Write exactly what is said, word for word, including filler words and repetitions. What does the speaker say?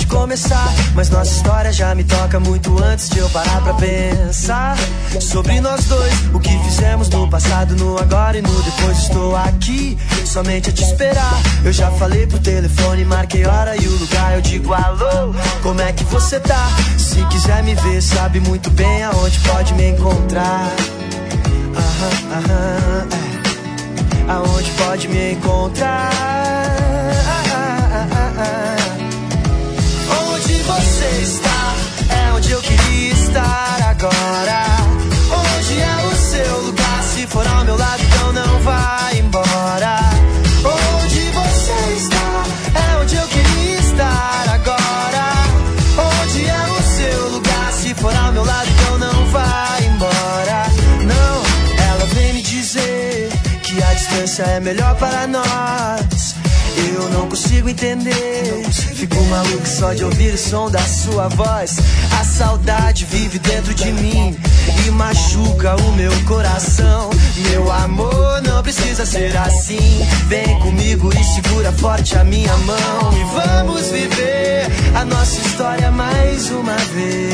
de começar, mas nossa história já me toca muito antes de eu parar pra pensar sobre nós dois, o que fizemos no passado, no agora e no depois. Estou aqui somente a te esperar. Eu já falei por telefone, marquei hora e o lugar. Eu digo alô, como é que você tá? Se quiser me ver, sabe muito bem aonde pode me encontrar. Aham, aham, é. Aonde pode me encontrar? Onde você está é onde eu queria estar agora. Onde é o seu lugar? Se for ao meu lado, então não vai embora. Onde você está é onde eu queria estar agora. Onde é o seu lugar? Se for ao meu lado, então não vai embora. Não, ela vem me dizer que a distância é melhor para nós. Eu não consigo entender, fico maluco só de ouvir o som da sua voz. A saudade vive dentro de mim e machuca o meu coração. Meu amor, não precisa ser assim. Vem comigo e segura forte a minha mão e vamos viver a nossa história mais uma vez.